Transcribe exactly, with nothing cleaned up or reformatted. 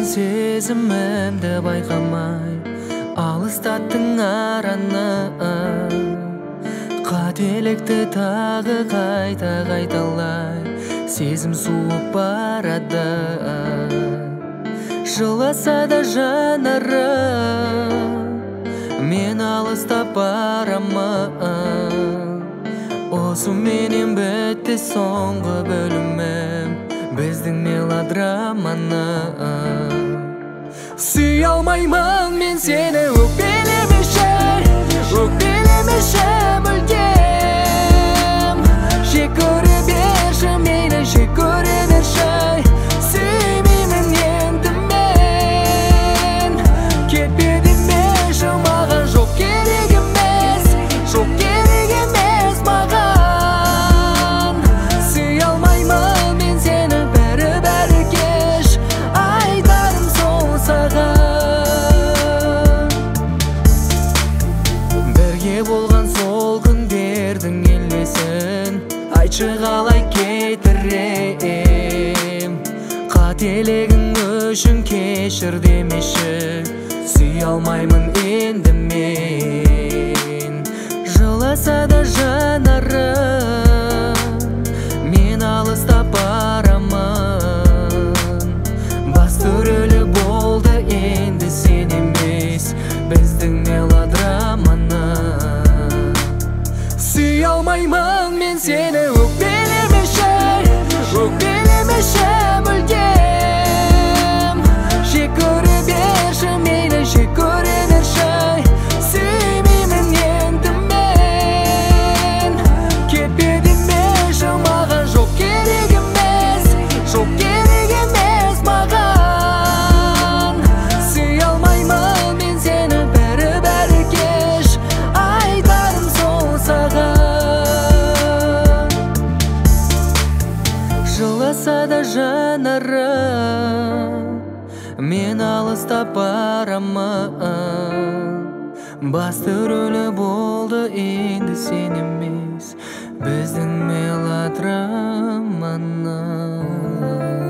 сезімімді байқамай алыстаттың араны. Қателікті тағы қайта қайталай сезім суып барады. Жыласа да жанары мен алыстап барамын. Осы менен бітті соңғы бөлімім біздің мелодраманы. Сүй алмаймын мен сені өкпелемеші, өкпелемеші мүлдем. Жек көре берші мені, жек көре берші. Сүймеймін енді мен, кетпе демеші маған. Жоқ керек емес, жоқ керек емес маған. Сүй алмаймын мен сені бәрі-бәрі кеш, айтарым сол саған. Бірге болған сол күндердің елесін айтшы қалай кетірем. Қателігің үшін кешір демеші, сүй алмаймын енді мен. Жыласа да жанары мен алыстап барамын. Басты рөлі болды енді сен емес біздің мелодраманы. Сүй алмаймын мен сені өкпелемеші, өкпелемеші мүлдем. Жек көре берші мені, жек көре берші. Сүймеймін енді мен, кетпе демеші маған. Жоқ керек емес, жоқ керек емес маған. Сүй алмаймын мен сені бәрі-бәрі кеш, айтарым сол саған. Жыласа да жанары мен алыстап барамын. Басты рөлі болды енді сен емес біздің мелодраманы.